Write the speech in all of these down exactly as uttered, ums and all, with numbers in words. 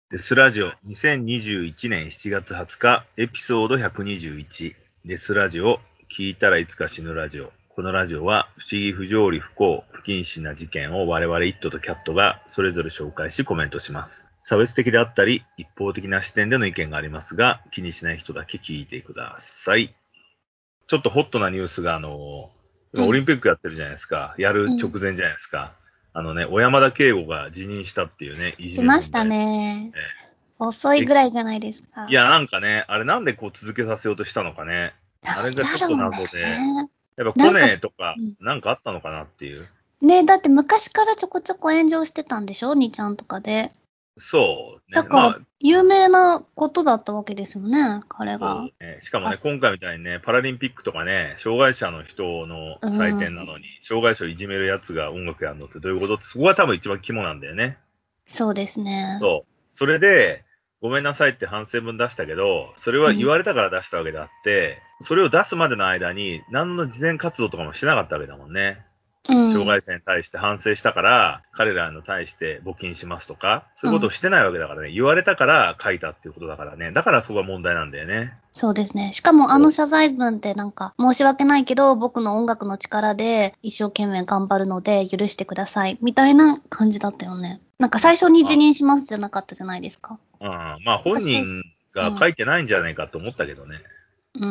デスラジオにせんにじゅういちねんしちがつはつかエピソードひゃくにじゅういちデスラジオ聞いたらいつか死ぬラジオ。このラジオは不思議不条理不幸不謹慎な事件を我々イットとキャットがそれぞれ紹介しコメントします。差別的であったり一方的な視点での意見がありますが気にしない人だけ聞いてください。ちょっとホットなニュースがあの今オリンピックやってるじゃないですか。やる直前じゃないですか。あのね、小山田圭吾が辞任したっていうね、いじしめ問題。 ましたね。 え遅いぐらいじゃないですか。 いや、なんかね、あれなんでこう続けさせようとしたのかね。あれがちょっと謎で、やっぱコネとかなんかあったのかなっていう。 ね、だって昔からちょこちょこ炎上してたんでしょにちゃんとかで。 そうね。 だから、 まあ、 有名なことだったわけですよね、彼が。 そうね。しかもね、今回みたいにね、パラリンピックとかね、障害者の人の祭典なのに、障害者をいじめるやつが音楽やるのってどういうことって、そこが多分一番肝なんだよね。 そうですね。 そう。それで、ごめんなさいって反省文出したけど、それは言われたから出したわけであって、うん、それを出すまでの間に、何の慈善活動とかもしなかったわけだもんね。うん、障害者に対して反省したから、彼らに対して募金しますとか、そういうことをしてないわけだからね、うん、言われたから書いたっていうことだからね、だからそこが問題なんだよね。 そうですね。しかもあの謝罪文ってなんか、申し訳ないけど、僕の音楽の力で一生懸命頑張るので許してください、みたいな感じだったよね。なんか最初に辞任しますじゃなかったじゃないですか。 うん、まあ本人が書いてないんじゃないかと思ったけどね。 うん、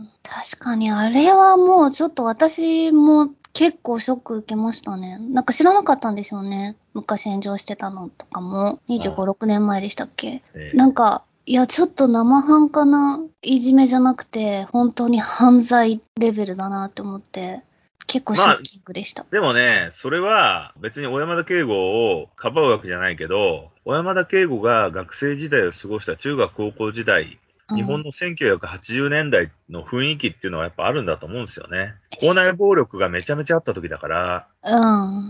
確かにあれはもうちょっと私も結構ショック受けましたね。なんか知らなかったんですよね。昔炎上してたのとかも。にじゅうご、ろくねんまえでしたっけ、ええ、なんか、いや、ちょっと生半可ないじめじゃなくて、本当に犯罪レベルだなって思って、結構ショッキングでした。まあ、 でもね、それは別に小山田圭吾をかばうわけじゃないけど、小山田圭吾が学生時代を過ごした中学高校時代、日本のせんきゅうひゃくはちじゅうねんだいの雰囲気っていうのはやっぱあるんだと思うんですよね。校内暴力がめちゃめちゃあった時だから、うん。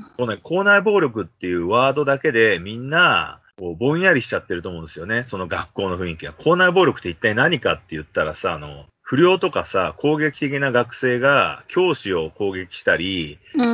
このね、校内暴力っていうワードだけでみんな、こうぼんやりしちゃってると思うんですよね。その学校の雰囲気が。校内暴力って一体何かって言ったらさ、あの、不良とかさ、攻撃的な学生が教師を攻撃したり、うん、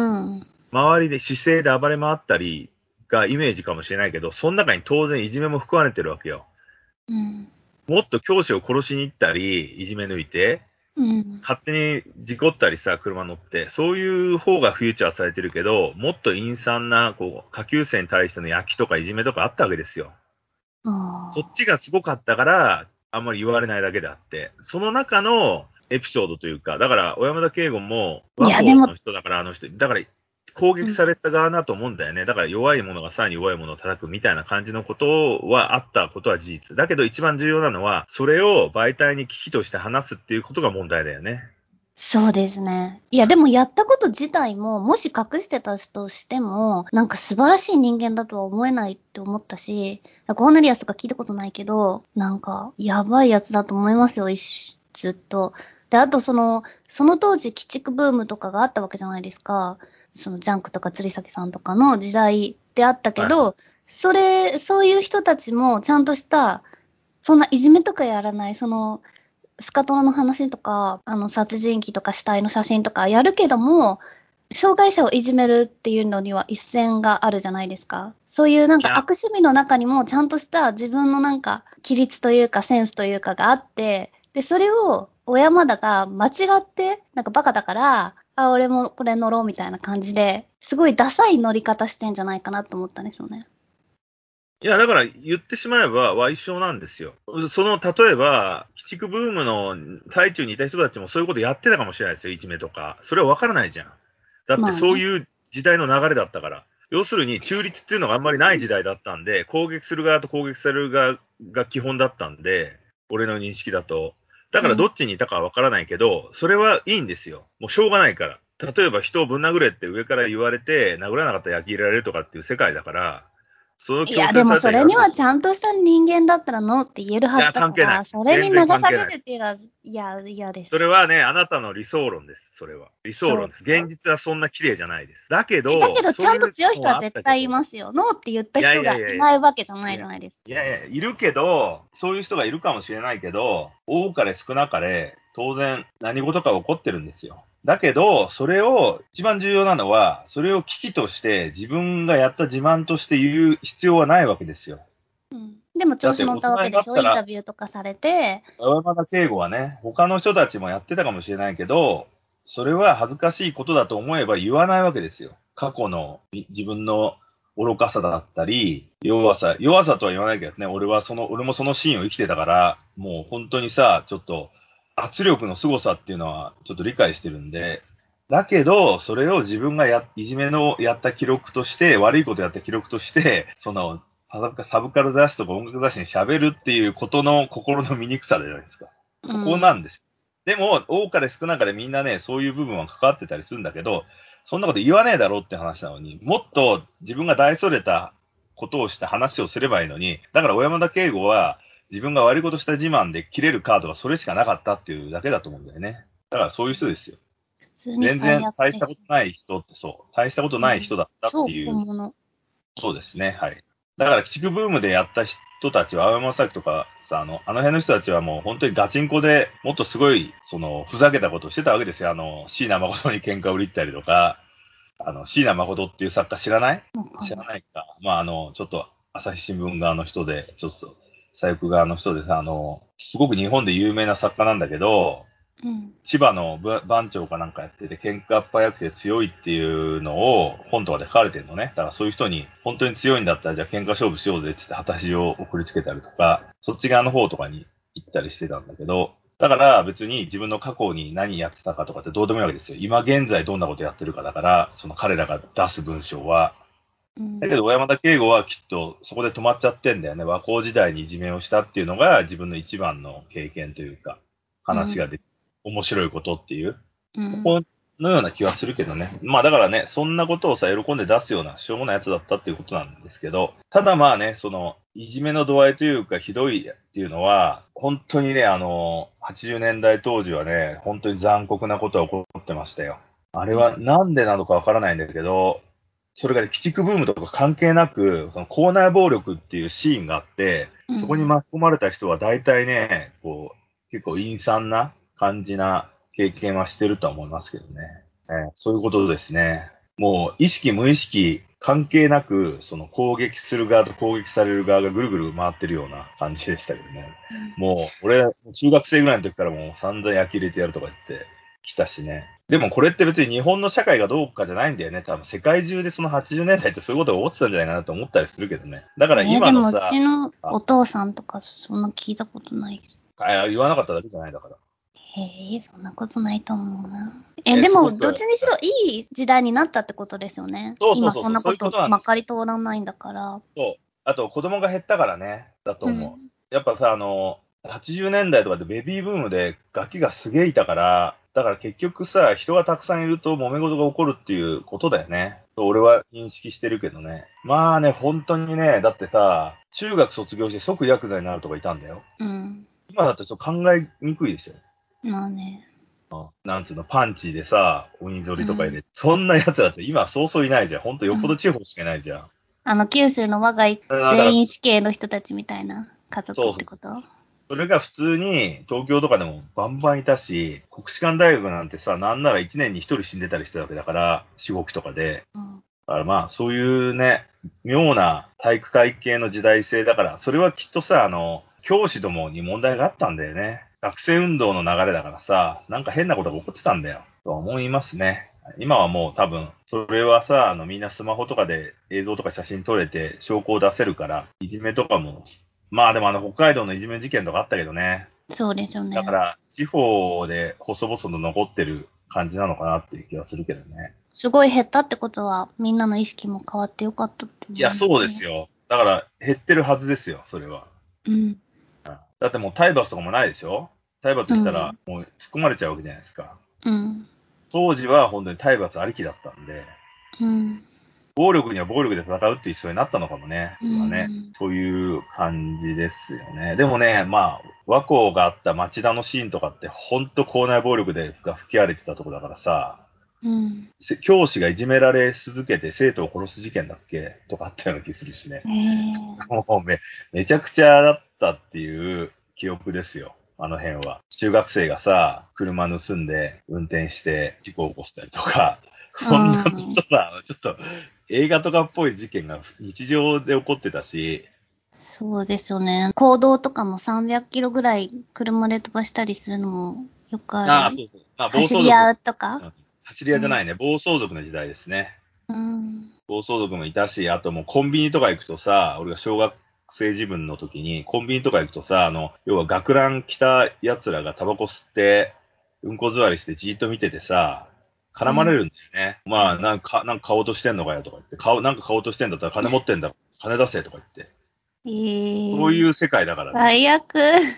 周りで姿勢で暴れ回ったりがイメージかもしれないけど、その中に当然いじめも含まれてるわけよ。うん、もっと教師を殺しに行ったり、いじめ抜いて、うん、勝手に事故ったりさ、車乗って、そういう方がフューチャーされてるけど、もっと陰惨な、こう、下級生に対しての焼きとかいじめとかあったわけですよ。そっちがすごかったから、あんまり言われないだけであって、その中のエピソードというか、だから、小山田圭吾も、和光の人だからあの人、だから、攻撃された側だと思うんだよね。だから弱い者がさらに弱い者を叩くみたいな感じのことはあったことは事実。だけど一番重要なのは、それを媒体に危機として話すっていうことが問題だよね。そうですね。いや、でもやったこと自体も、もし隠してたとしても、なんか素晴らしい人間だとは思えないって思ったし、コーネリアスとか聞いたことないけど、なんか、やばいやつだと思いますよ、ずっと。で、あとその、その当時、鬼畜ブームとかがあったわけじゃないですか。そのジャンクとか釣り崎さんとかの時代であったけど、はい、それ、そういう人たちもちゃんとした、そんないじめとかやらない、その、スカトラの話とか、あの、殺人鬼とか死体の写真とかやるけども、障害者をいじめるっていうのには一線があるじゃないですか。そういうなんか悪趣味の中にもちゃんとした自分のなんか規律というかセンスというかがあって、で、それを小山田が間違って、なんかバカだから、あ、俺もこれ乗ろうみたいな感じで、すごいダサい乗り方してんじゃないかなと思ったんですよね。いや、だから言ってしまえば賠償なんですよ。その、例えば、鬼畜ブームの最中にいた人たちもそういうことやってたかもしれないですよ、いじめとか。それは分からないじゃん。だってそういう時代の流れだったから。まあね、要するに中立っていうのがあんまりない時代だったんで、攻撃する側と攻撃される側が基本だったんで、俺の認識だと。だからどっちにいたかは分からないけど、それはいいんですよ。もうしょうがないから。例えば人をぶん殴れって上から言われて、殴らなかったら焼き入れられるとかっていう世界だから、そのいや、でもそれにはちゃんとした人間だったらノーって言えるはずだから、それに流されるっていうのは、いや、嫌です。それはね、あなたの理想論です、それは。理想論です。現実はそんな綺麗じゃないです。だけど、だけどちゃんと強い人は絶対いますよ。ノーって言った人がいないわけじゃないじゃないですか。いやいや、いるけど、そういう人がいるかもしれないけど、多かれ少なかれ、当然何事か起こってるんですよ。だけど、それを、一番重要なのは、それを危機として自分がやった自慢として言う必要はないわけですよ。うん、 でも調子乗ったわけでしょ、インタだって大人になったら、 ビューとかされて。 小山田圭吾はね、他の人たちもやってたかもしれないけど、それは恥ずかしいことだと思えば言わないわけですよ。過去のみ自分の愚かさだったり、弱さ、弱さとは言わないけどね、俺はその、俺もそのシーンを生きてたから、もう本当にさ、ちょっと圧力の凄さっていうのはちょっと理解してるんで、だけど、それを自分がや、いじめのやった記録として、悪いことやった記録として、その、サブカサブカル雑誌とか音楽雑誌に喋るっていうことの心の醜さじゃないですか。 うそこん。 なんです。でも、多かれ少なかれみんなね、そういう部分は関わってたりするんだけど、そんなこと言わねえだろうって話なのに、もっと自分が大それたことをした話をすればいいのに、だから小山田圭吾は自分が悪いことした自慢で切れるカードがそれしかなかったっていうだけだと思うんだよね。だからそういう人ですよ。 普通に全最然大し悪でしたことない人ってそう、大したことょ。うん。 ない人だったっ超ていう小物。 そうですね、はい。だから、鬼畜ブームでやった人たちは、青山正樹とかさ、あの、あの辺の人たちはもう本当にガチンコでもっとすごい、その、ふざけたことをしてたわけですよ。あの、椎名誠に喧嘩を売りったりとか、あの、椎名誠っていう作家知らないわかんない。 知らないか。まあ、あの、ちょっと、朝日新聞側の人で、ちょっと、左翼側の人でさ、あの、すごく日本で有名な作家なんだけど、 うん。 千葉のぶ番長かなんかやってて、喧嘩っ早くて強いっていうのを本とかで書かれてるのね。だからそういう人に、本当に強いんだったら、じゃあ喧嘩勝負しようぜって言って、果たしを送りつけたりとか、そっち側の方とかに行ったりしてたんだけど、だから別に自分の過去に何やってたかとかってどうでもいいわけですよ。今現在どんなことやってるかだから、その彼らが出す文章は。 うん。 だけど、小山田圭吾はきっとそこで止まっちゃってんだよね。和光時代にいじめをしたっていうのが自分の一番の経験というか、 うん。 話ができ面白いことっていう。 うん。 そこのような気はするけどね。まあだからね、そんなことをさ、喜んで出すようなしょうもないやつだったっていうことなんですけど、ただまあね、その、いじめの度合いというか、ひどいっていうのは、本当にね、あの、はちじゅうねんだい当時はね、本当に残酷なことが起こってましたよ。あれはなんでなのかわからないんだけど、それがね、鬼畜ブームとか関係なく、その校内暴力っていうシーンがあって、そこにうん。 巻き込まれた人は大体ね、こう、結構陰惨な感じな経験はしてるとは思いますけどね。えーそういうことですね。もう意識無意識関係なく、その攻撃する側と攻撃される側がぐるぐる回ってるような感じでしたけどね。もう、俺、中学生ぐらいの時からもう散々焼き入れてやるとか言ってきたしね。でもこれって別に日本の社会がどうかじゃないんだよね。多分世界中でそのはちじゅうねんだいってそういうことが起きてたんじゃないかなと思ったりするけどね。だからえー、でもう今のさ、 ちのあ、 お父さんとかそんな聞いたことないです。 あ言わなかっただけじゃないだから。 へえ、そんなことないと思うな。え、 え、 でも、 すごく、 どっちにしろいい時代になったってことですよね。 そうそう今そうそう、そういうこそんなこととなんですよ。 まかり通らないんだから。 そう。あと、子供が減ったからね、だと思うん。 う。やっぱさ、あの、はちじゅうねんだいとかでベビーブームでガキがすげえいたから、だから結局さ、人がたくさんいると揉め事が起こるっていうことだよね。そう俺は認識してるけどね。まあね、本当にね、だってさ、中学卒業して即ヤクザになるとかいたんだよ。 うん。 今だってちょっと考えにくいですよ。 まあね。 なんつうの、パンチでさ、鬼ぞうん。 りとか入れて。そんな奴らって今そうそういないじゃん。ほんとよっぽど地方しかいないじゃん。 あの、九州の我が家だから、 全員死刑の人たちみたいな家族っそうそうてこと？ それが普通に東京とかでもバンバンいたし、国士舘大学なんてさ、なんならいちねんにひとり死んでたりしてたわけだから、しごきとかで。 うん。 だからまあ、そういうね、妙な体育会系の時代性だから、それはきっとさ、あの、教師どもに問題があったんだよね。学生運動の流れだからさ、なんか変なことが起こってたんだよ。と思いますね。今はもう多分、それはさ、あの、みんなスマホとかで映像とか写真撮れて証拠を出せるから、いじめとかも、まあでもあの、北海道のいじめ事件とかあったけどね。 そうですよね。 だから、地方で細々と残ってる感じなのかなっていう気がするけどね。 すごい減ったってことは、みんなの意識も変わってよかったって思いや、 いますそうですね。 よ。だから、減ってるはずですよ、それは。 うん。 だってもう体罰とかもないでしょ。体罰したら、 うん。 もう突っ込まれちゃうわけじゃないですか。 うん。 当時は本当に体罰ありきだったんで、 うん。 暴力には暴力で戦うっていう人になったのかもね。 うそれはね。 ん。 そういう感じですよね。でもね、まあ、和光があった町田のシーンとかって、ほんと校内暴力でが吹き荒れてたとこだからさ、 うん。 せ教師がいじめられ続けて生徒を殺す事件だっけとかあったような気するしね。 ええ。 もうめ、めちゃくちゃだったっていう記憶ですよ。あの辺は。中学生がさ、車盗んで運転して事故を起こしたりとか、 うこんなこん。 とさ、ちょっと映画とかっぽい事件が日常で起こってたし、 そうですよね。公道とかもさんびゃくキロぐらい車で飛ばしたりするのもよくあああ、 る。 そうそう。まあ、暴走族、 走り屋とか。 うん、走りうん。 屋じゃないね。暴走族の時代ですね。 うん。 暴走族もいたし、あともうコンビニとか行くとさ、俺が小学生自分の時に、コンビニとか行くとさ、あの、要は学ラン着た奴らがタバコ吸って、うんこ座りしてじーっと見ててさ、絡まれるんだよね。まあ、なんか、なんか買おうとしてんのかよとか言って、買おう、なんか買おうとしてんだったら金持ってんだろ。金出せとか言って。 えー、 そういう世界だからね。 最悪。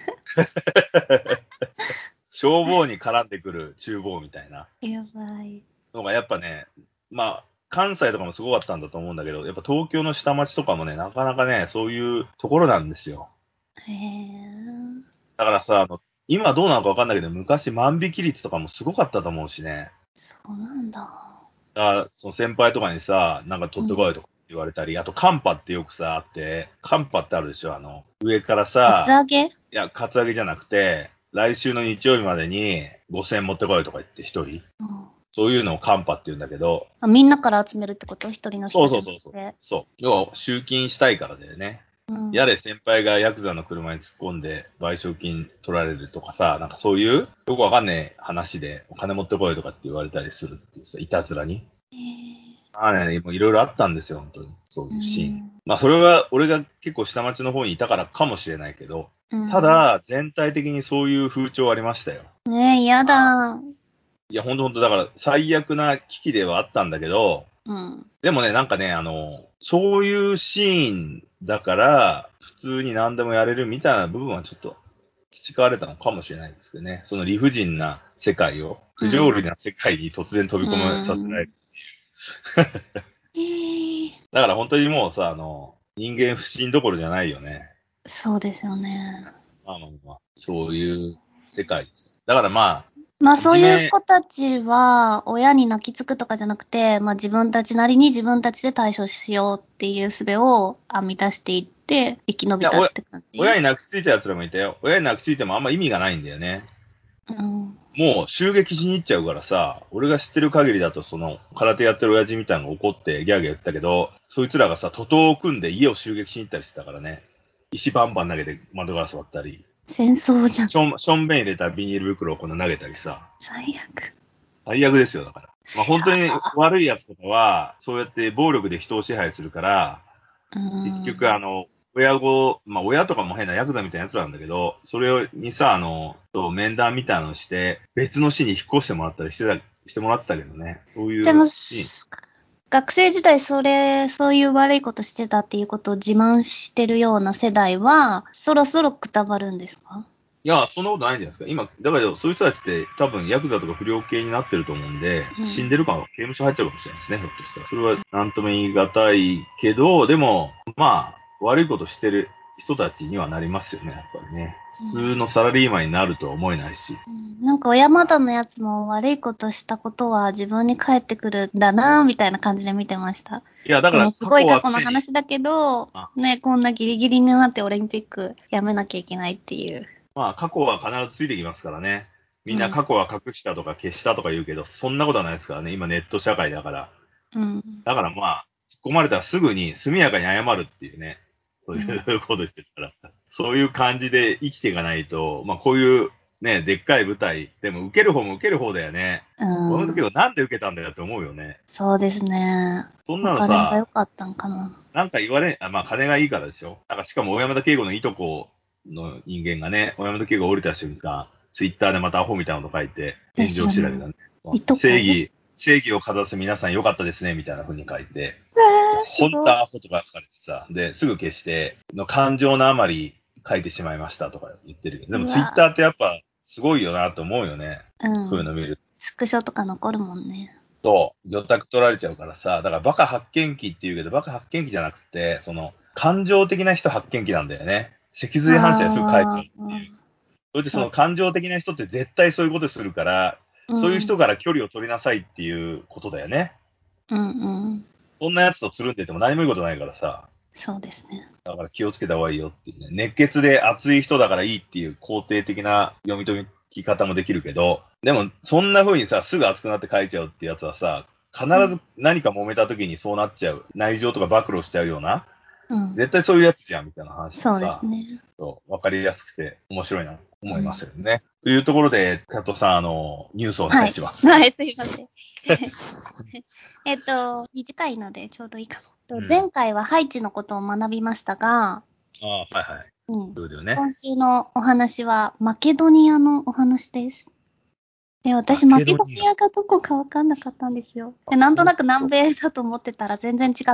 消防に絡んでくる厨房みたいなやばい。 のがやっぱね、まあ、関西とかもすごかったんだと思うんだけど、やっぱ東京の下町とかもね、なかなかね、そういうところなんですよ。 へえ。 だからさ、あの、今どうなのかわかんないけど、昔万引き率とかもすごかったと思うしね。 そうなんだ。 あ、その先輩とかにさ、なんかうん。 取ってこいとか言われたり、あとカンパってよくさ、あって、カンパってあるでしょ、あの、上からカツさ、 アゲ。 いや、カツアゲじゃなくて、来週の日曜日までにごせん持ってこいとか言って一人。 うん。 そういうのをカンパって言うんだけど、 あ、みんなから集めるってこと？一人のそ人じゃうそうそうそう。 なくて。 そう。要は集金したいからだよね。 うん。 やれ先輩がヤクザの車に突っ込んで賠償金取られるとかさ、なんかそういうよくわかんねえ話でお金持ってこいとかって言われたりするっていうさ、いたずらに。 へえ。 まあね、もういろいろあったんですよ、本当に。そうういうシーン。 ん。 まあそれは俺が結構下町の方にいたからかもしれないけど、 うん。 ただ全体的にそういう風潮ありましたよ。 ねえ、やだ。 いや、ほんとほんと、だから最悪な危機ではあったんだけど、 うん。 でもね、なんかね、あの、そういうシーンだから、普通に何でもやれるみたいな部分はちょっと培われたのかもしれないですけどね。その理不尽な世界を、不条うん。 理な世界に突然飛うび込まさせられん。 る。 ええ。 だから本当にもうさ、あの、人間不信どころじゃないよね。 そうですよね。 まあまあまあ、そういう世界です。だからまあ、 まあそういういじめ、 子たちは親に泣きつくとかじゃなくて、まあ自分たちなりに自分たちで対処しようっていう術を編み出していって生き延いや、おやびたって感じ。 親に泣きついた奴らもいたよ。親に泣きついてもあんま意味がないんだよね。 うん。 もう襲撃しに行っちゃうからさ、俺が知ってる限りだとその空手やってる親父みたいなのが怒ってギャーギャー言ったけど、そいつらがさ、徒党を組んで家を襲撃しに行ったりしてたからね。石バンバン投げて窓ガラス割ったり、 戦争じゃん。 しょん、しょんべん入れたビニール袋をこんな投げたりさ、 最悪。 最悪ですよ、だから。まあ本当に悪い奴とかは、そうやって暴力で人を支配するから、 う結局、あん。 の、親子、まあ、親とかも変なヤクザみたいなやつなんだけど、それにさ、あの、と面談みたいなのして、別の市に引っ越してもらったりしてた、してもらってたけどね。そういでも、 うシーン。い学生時代それ、そういう悪いことしてたっていうことを自慢してるような世代は、そろそろくたばるんですか？ や、そんなことないんじゃないですか。今、だから、そういう人たちって多分ヤクザとか不良系になってると思うんで、 うん。 死んでるかも、刑務所入ってるかもしれないですね、ひょっとしたら。それはなんとも言い難いけど、でも、まあ、悪いことしてる人たちにはなりますよね、やっぱりね。普通のサラリーマンになるとは思えないし。 うん。なんか親元のやつも悪いことしたことは自分に返ってくるんだな、みたいな感じで見てました。 いや、だからでもすごい過去過去のは常に、 話だけど、 あね、こんなギリギリになってオリンピックやめなきゃいけないっていう。 まあ、過去は必ずついてきますからね。みんなうん。 過去は隠したとか消したとか言うけど、そんなことはないですからね。今ネット社会だから。 うん。 だからまあ、突っ込まれたらすぐに速やかに謝るっていうね。そういうん。 うことしてたら。そういう感じで生きていかないと、まあこういうね、でっかい舞台、でも受ける方も受ける方だよね。 う俺の時ん。 はなんで受けたんだよって思うよね。 そうですね。 そんお金がなのさ、 良かったんかな。 なんか言われ、あ、まあ金がいいからでしょ。なんかしかも小山田圭吾のいとこの人間がね、小山田圭吾が降りた瞬間、ツイッターでまたアホみたいなこと書いてえ、 炎知らない。 上してたけどね。 いとこ？ 正義、正義をかざす皆さん良かったですね、みたいな風に書いて、 えー、す本ごい。 当アホとか書かれてさ、で、すぐ消して、の感情のあまり書いてしまいましたとか言ってるけど、でもツイッうわ。 ターってやっぱすごいよなと思うよね。 うん。 そういうの見るスクショとか残るもんね。 と、魚拓取られちゃうからさ、だからバカ発見器って言うけど、バカ発見器じゃなくて、その、感情的な人発見器なんだよね。脊髄反射ですぐ変えちゃうあっていう。 あ、 それでそそう。 の感情的な人って絶対そういうことするから、 うん。 そういう人から距離を取りなさいっていうことだよね。 うんうん。 そんな奴とつるんでても何もいいことないからさ。 そうですね。 だから気をつけた方がいいよっていうね。熱血で熱い人だからいいっていう肯定的な読み解き方もできるけど、でもそんな風にさ、すぐ熱くなって書いちゃうってやつはさ、必うん。 ず何か揉めた時にそうなっちゃう。内情とか暴露しちゃうような、 うん。 絶対そういうやつじゃんみたいな話そうでがさ、 すね。 そうわかりやすくて面白いなと思いますよね。というところで、加藤さん、あの、ニュースをお願はい。 いします。 はい、すいません。えっと、短いのでちょうどいいかも。 うん、 前回はハイチのことを学びましたが、 ああ、はいはい。 うん、 そうだよね。 今週のお話はマケドニアのお話です。で、 マ私、マケドケドニア。 ニアがどこかわかんなかったんですよ。で、なんとなく南米だと思ってたら全然違って、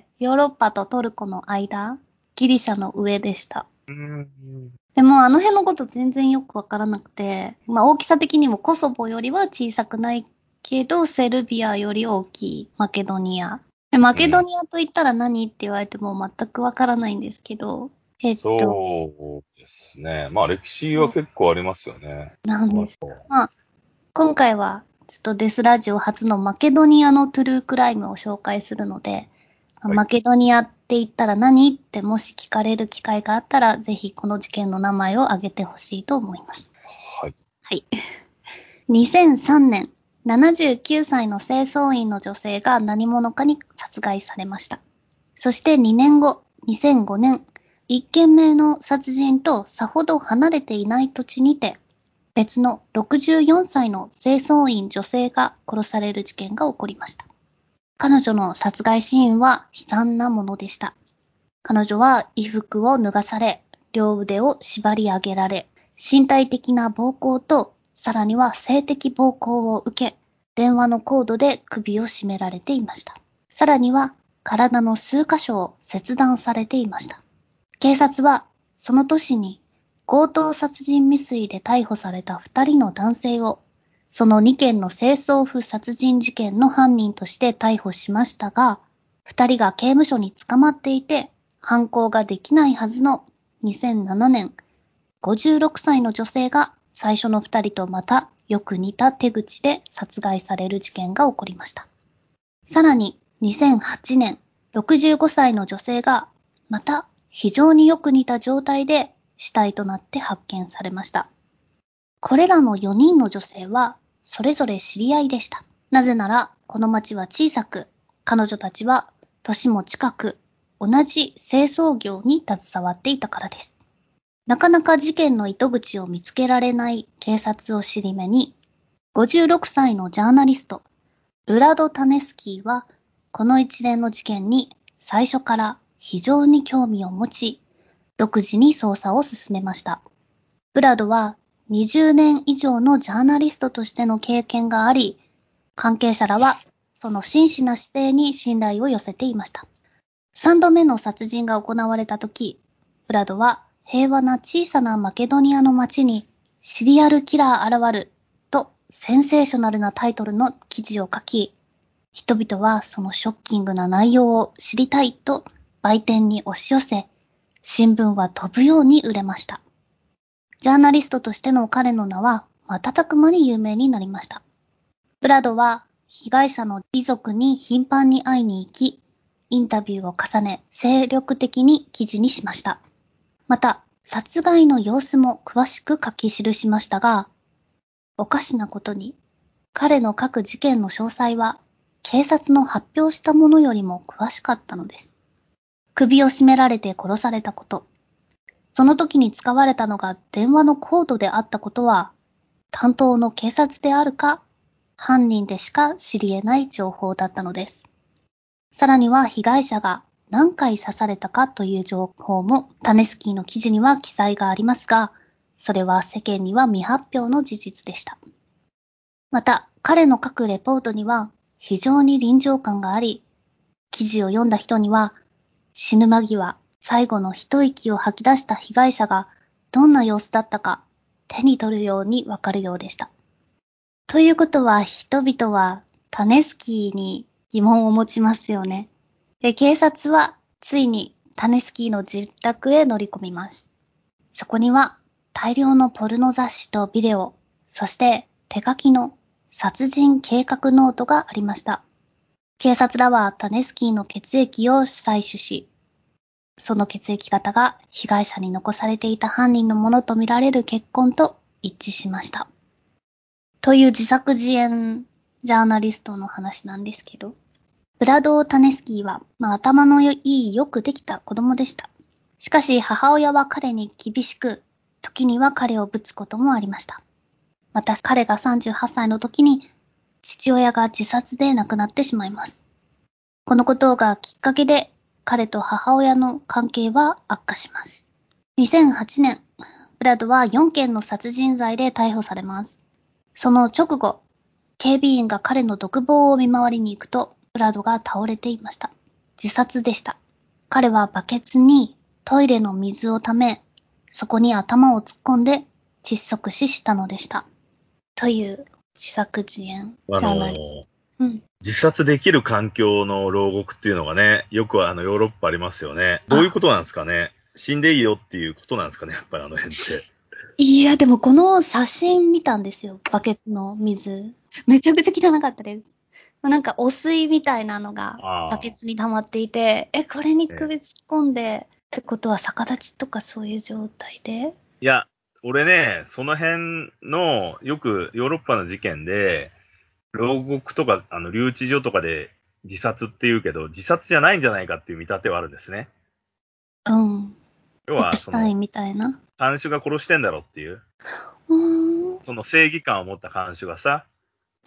ヨーロッパとトルコの間、ギリシャの上でした。 うん。 でも、あの辺のこと全然よくわからなくて、まあ、大きさ的にもコソボよりは小さくないけど、セルビアより大きいマケドニア。で、マケドニアと言ったら何って言われても全くわからないんですけど、えっと、 そうですね。まあ歴史は結構ありますよね。 なんですか。まあ、今回は、ちょっとデスラジオ初のマケドニアのトゥルークライムを紹介するので、 はい。 マケドニアって言ったら何ってもし聞かれる機会があったら、ぜひこの事件の名前を挙げてほしいと思います。 はい。 はい。にせんさんねん、ななじゅうきゅうさいの清掃員の女性が何者かに殺害されました。そしてにねんご、にせんごねん、一件目の殺人とさほど離れていない土地にて、別のろくじゅうよんさいの清掃員女性が殺される事件が起こりました。彼女の殺害シーンは悲惨なものでした。彼女は衣服を脱がされ、両腕を縛り上げられ、身体的な暴行と、さらには性的暴行を受け、電話のコードで首を絞められていました。さらには、体の数箇所を切断されていました。警察は、その年に強盗殺人未遂で逮捕されたふたりの男性を、そのにけんの清掃婦殺人事件の犯人として逮捕しましたが、ふたりが刑務所に捕まっていて、犯行ができないはずのにせんななねん、ごじゅうろくさいの女性が最初のふたりとまたよく似た手口で殺害される事件が起こりました。さらににせんはちねん、ろくじゅうごさいの女性がまた非常によく似た状態で死体となって発見されました。これらのよにんの女性はそれぞれ知り合いでした。なぜならこの町は小さく、彼女たちは年も近く、同じ清掃業に携わっていたからです。なかなか事件の糸口を見つけられない警察を尻目に、ごじゅうろくさいのジャーナリスト、ブラド・タネスキーは、この一連の事件に最初から非常に興味を持ち、独自に捜査を進めました。ブラドはにじゅうねん以上のジャーナリストとしての経験があり、関係者らはその真摯な姿勢に信頼を寄せていました。さんどめの殺人が行われたとき、ブラドは平和な小さなマケドニアの町にシリアルキラー現るとセンセーショナルなタイトルの記事を書き、人々はそのショッキングな内容を知りたいと売店に押し寄せ、新聞は飛ぶように売れました。ジャーナリストとしての彼の名は瞬く間に有名になりました。ブラドは被害者の遺族に頻繁に会いに行き、インタビューを重ね、精力的に記事にしました。また、殺害の様子も詳しく書き記しましたが、おかしなことに、彼の書く事件の詳細は、警察の発表したものよりも詳しかったのです。首を絞められて殺されたこと、その時に使われたのが電話のコードであったことは、担当の警察であるか、犯人でしか知り得ない情報だったのです。さらには被害者が何回刺されたかという情報もタネスキーの記事には記載がありますが、それは世間には未発表の事実でした。また、彼の書くレポートには非常に臨場感があり、記事を読んだ人には死ぬ間際、最後の一息を吐き出した被害者がどんな様子だったか手に取るようにわかるようでした。ということは人々はタネスキーに疑問を持ちますよね。で、警察はついにタネスキーの自宅へ乗り込みます。そこには大量のポルノ雑誌とビデオ、そして手書きの殺人計画ノートがありました。警察らはタネスキーの血液を採取し、その血液型が被害者に残されていた犯人のものとみられる血痕と一致しました。という自作自演ジャーナリストの話なんですけど、 ブラドー・タネスキーは、まあ、頭のいいよくできた子供でした。しかし母親は彼に厳しく、時には彼をぶつこともありました。また彼がさんじゅうはっさいの時に父親が自殺で亡くなってしまいます。このことがきっかけで彼と母親の関係は悪化します。にせんはちねん、ブラドはよんけんの殺人罪で逮捕されます。その直後、警備員が彼の独房を見回りに行くと、ブラドが倒れていました。自殺でした。彼はバケツにトイレの水をため、そこに頭を突っ込んで窒息死したのでした。という自作自演あのジャーナリスト。うん、 自殺できる環境の牢獄っていうのがね、よくあのヨーロッパありますよね。どういうことなんですかね。死んでいいよっていうことなんですかね、やっぱりあの辺って。 いや、でもこの写真見たんですよ。バケツの水。めちゃくちゃ汚かったです。なんか汚水みたいなのがバケツに溜まっていて、え、これに首突っ込んで、ってことは逆立ちとかそういう状態でいや、俺ね、その辺の、よくヨーロッパの事件で、牢獄とか、あの、留置所とかで自殺って言うけど、自殺じゃないんじゃないかっていう見立てはあるんですね。 うん。 要は、 エプスその、 タインみたいな。 看守が殺してんだろっていう、 うーん。 その正義感を持った看守がさ、 うん。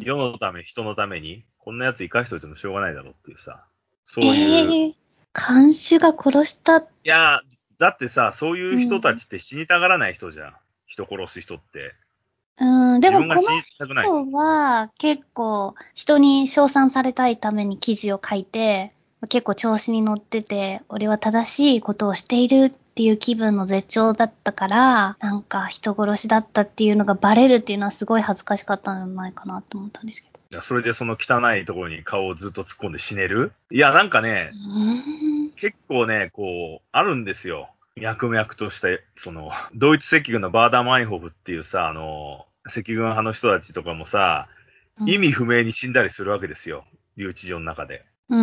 世のため、人のために、こんな奴生かしといてもしょうがないだろっていうさ、 えそういう、 えー、看守が殺した。 いや、だってさ、そういう人たうん。 ちって死にたがらない人じゃん。人殺す人って。 うん、で自もこの分が死にたくない人。 人は結構人に称賛されたいために記事を書いて、結構調子に乗ってて、俺は正しいことをしているっていう気分の絶頂だったから、なんか人殺しだったっていうのがバレるっていうのはすごい恥ずかしかったんじゃないかなと思ったんですけど。 いや、それでその汚いところに顔をずっと突っ込んで死ねるいや、なんかね、 うーん。 結構ね、こう、あるんですよ。脈々とした、その、ドイツ赤軍のバーダーマインホフっていうさ、あの、赤軍派の人たちとかもさ、意味不明に死んだりするわけですよ。留置所の中で。 うん。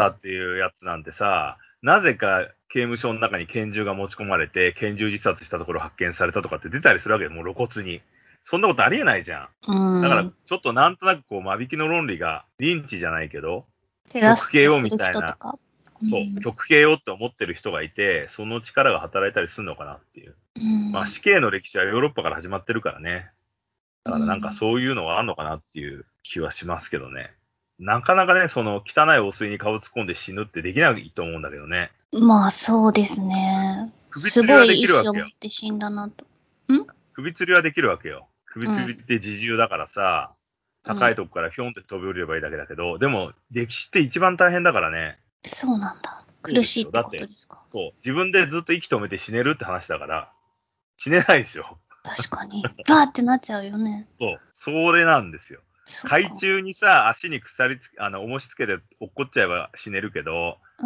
バーダーっていうやつなんてさ、なぜか刑務所の中に拳銃が持ち込まれて、拳銃自殺したところ発見されたとかって出たりするわけで、もう露骨に。そんなことありえないじゃん。 うだから、 ん。 ちょっとなんとなくこう、間引きの論理が、リンチじゃないけど、 手極刑を助けするみたいな、 人とか。うそう、 ん。 極刑をって思ってる人がいて、その力が働いたりするのかなっていう。 うまあん。 死刑の歴史はヨーロッパから始まってるからね。 うだからなんかん。 そういうのはあんのかなっていう気はしますけどね。なかなかね、その汚い汚水に顔突っ込んで死ぬってできないと思うんだけどね。 まあそうですね。す首吊りはでごい意きるわけよ。 志を持って死んだなと。ん首吊りはできるわけよ。首吊りっうん。 て自重だからさ、 うん。 高いとこからひょんって飛び降りればいいだけだけど、でも歴史って一番大変だからね。 そうなんだ。 そうですよ。 苦しいってだって、 ことですか。 そう、自分でずっと息止めて死ねるって話だから、死ねないでしょ。 確かに。バーってなっちゃうよね。 そう。それなんですよ。海そっか。 中にさ、足に鎖つけ、あの、重しつけて落っこっちゃえば死ねるけど、 うん。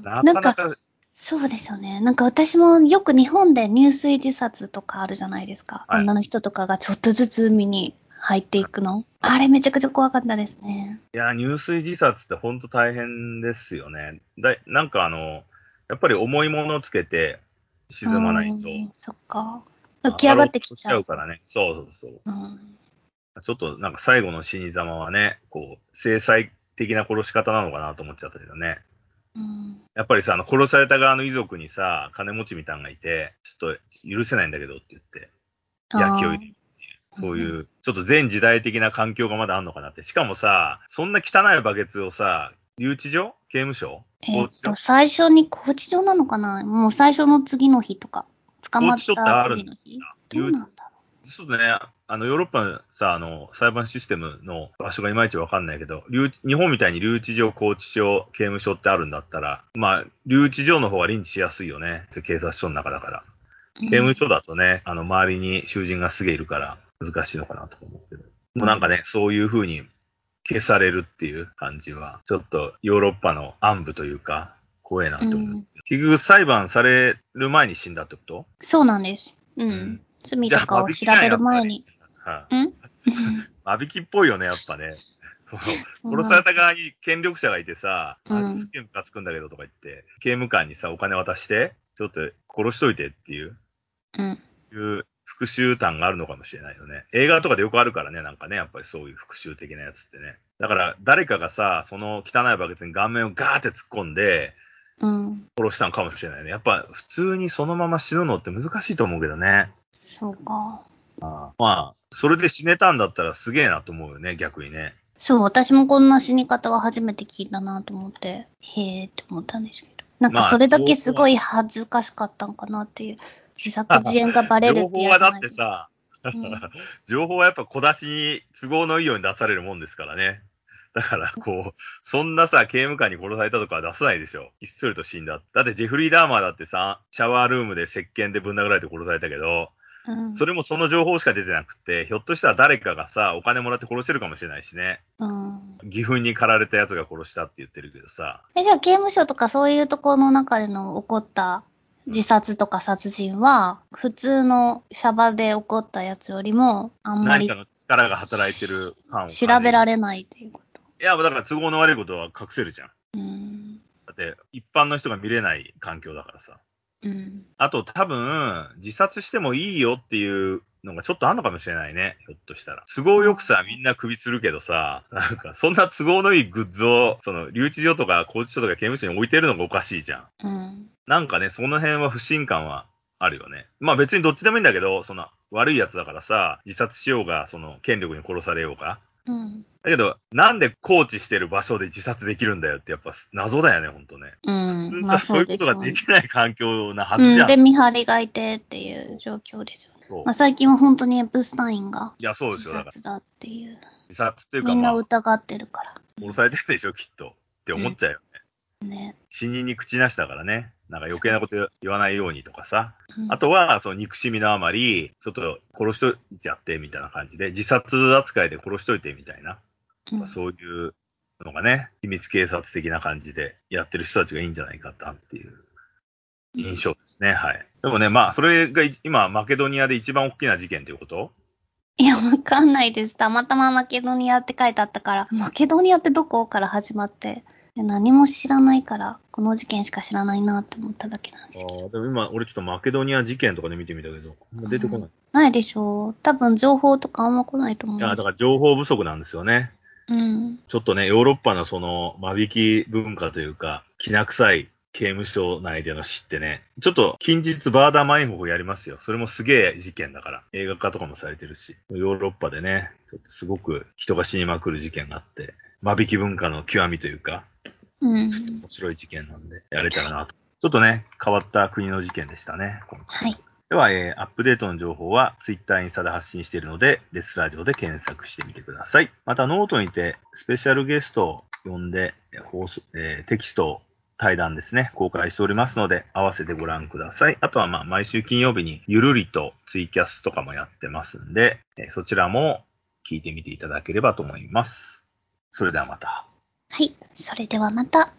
なんか、 なかなか、 そうですよね。なんか私もよく日本で入水自殺とかあるじゃないですか。 はい。 女の人とかがちょっとずつ海に入っていくの。あれめちゃくちゃ怖かったですね。 いや、入水自殺って本当大変ですよね。だい、なんかあの、やっぱり重いものをつけてう沈まないと、 ーん、そっか。浮上き上がってきがろうとしちゃうと。 ちゃうからね。そうそううん。 そう。ちょっとなんか最後の死に様はね、こう、制裁的な殺し方なのかなと思っちゃったけどね。 うん。 やっぱりさ、あの、殺された側の遺族にさ、金持ちみたいなのがいて、ちょっと許せないんだけどって言って、焼きをああ。 入れる。 うんうん、 そういう、ちょっと前時代的な環境がまだあんのかなって。しかもさ、そんな汚いバケツをさ、留置所刑務所えーっと、 拘置所最初に拘置所なのかな、もう最初の次の日とか。捕拘置所ってまったあるんだ。 次の日どう留なんだろちょっとね、あの、ヨーロッパのさ、あの、裁判システムの場所がいまいちわかんないけど、留置日本みたいに留置所、拘置所、刑務所ってあるんだったら、まあ、留置所の方がリンチしやすいよね。警察署の中だから。 う。う刑務ん。 所だとね、あの、周りに囚人がすげえいるから難しいのかなと思うけど。 うん。 もうなんかね、そういう風に消されるっていう感じは、ちょっとヨーロッパの暗部というか、怖えなって思うんでうん。 すけど。結局裁判される前に死んだってこと？ そうなんです。ううん。 ん。罪じゃあ、 とかを間引きじゃん、 調べるやっぱり。 前に。 はんい、間引きっぽいよね、やっぱね。その、 そう殺されたなんだ。 側に権力者がいてさ、あいつすうん。 げえムカつくんだけどとか言って、刑務官にさ、お金渡して、ちょっと殺しといてっていう、 うん。 いう復讐感があるのかもしれないよね。映画とかでよくあるからね、なんかね、やっぱりそういう復讐的なやつってね。だから、誰かがさ、その汚いバケツに顔面をガーって突っ込んで、 うん。 殺したのかもしれないね。やっぱ、普通にそのまま死ぬのって難しいと思うけどね。 そうか。 まあ、それで死ねたんだったらすげえなと思うよね、逆にね。 そう、私もこんな死に方は初めて聞いたなと思って、へーって思ったんですけど。なんかまあ、 それだけすごい恥ずかしかったのかなっていう。自作自演がバレるって嫌情報はだっじゃないですか。 てさ、 うん、 情報はやっぱ小出しに都合のいいように出されるもんですからね。だから、こう、そんなさ、刑務官に殺されたとかは出さないでしょ。ひっそりと死んだ。だってジェフリー・ダーマーだってさ、シャワールームで石鹸でぶん殴られて殺されたけど、 うん、 それもその情報しか出てなくて、ひょっとしたら誰かがさ、お金もらって殺してるかもしれないしね。 うん。 義憤に駆られたやつが殺したって言ってるけどさ。 え、じゃあ刑務所とかそういうところの中での起こった自殺とか殺人は、普通のシャバで起こったやつよりも、あんまり何かの力が働いてる感を調感じる。 べられないということ。 いや、だから都合の悪いことは隠せるじゃん。 うん。 だって、一般の人が見れない環境だからさ。 うん。 あと多分、自殺してもいいよっていうのがちょっとあんのかもしれないね。ひょっとしたら。都合よくさ、みんな首吊るけどさ、なんか、そんな都合のいいグッズを、その、留置所とか拘置所とか刑務所に置いてるのがおかしいじゃん。 うん。 なんかね、その辺は不信感はあるよね。まあ別にどっちでもいいんだけど、その、悪いやつだからさ、自殺しようが、その、権力に殺されようが。 うん。 だけど、なんでコーチしてる場所で自殺できるんだよってやっぱ謎だよね、ほんとね。 うん。 普通さ、 まあそうそういうこですよね。 とができない環境なはずじうん。で、 ゃん。 見張りがいてっていう状況ですよね。 そう。 まあ最近は本当にエプスタインがいや、そうで自すよ。だから、 殺だっていう。 自殺っていうかみんなまあ、 疑ってるから。 殺されてるでしょ、きっと。って思っちゃうよね。 うん。ね。 死人に口なしだからね。なんか余計なこそうです。 と言わないようにとかさ。 うん。 あとは、その憎しみのあまり、ちょっと殺しといちゃってみたいな感じで、自殺扱いで殺しといてみたいな。 うん。 そういうのがね、秘密警察的な感じでやってる人たちがいいんじゃないかっていう印象ですね。はい。でもね、まあ、それが今、マケドニアで一番大きな事件ということ？ いや、わかんないです。たまたまマケドニアって書いてあったから、マケドニアってどこから始まって、何も知らないから、この事件しか知らないなって思っただけなんですけど。 ああ、でも今、俺ちょっとマケドニア事件とかで見てみたけど、あんま出てこない。 うん、ないでしょう。多分情報とかあんま来ないと思いや、 うんです。 だから情報不足なんですよね。 うん。 ちょっとね、ヨーロッパのその、間引き文化というか、きな臭い刑務所内での死ってね、ちょっと近日バーダーマインホフやりますよ。それもすげえ事件だから。映画化とかもされてるし。ヨーロッパでね、ちょっとすごく人が死にまくる事件があって、間引き文化の極みというか、 うん。 面白い事件なんで、やれたらなと。ちょっとね、変わった国の事件でしたね。 はい。 では、えーアップデートの情報は Twitter、インスタで発信しているので、デスラジオで検索してみてください。また、ノートにてスペシャルゲストを呼んで、放送えーテキスト対談ですね、公開しておりますので、合わせてご覧ください。あとは、まあ、毎週金曜日にゆるりとツイキャスとかもやってますんで、えーそちらも聞いてみていただければと思います。それではまた。 はい。それではまた。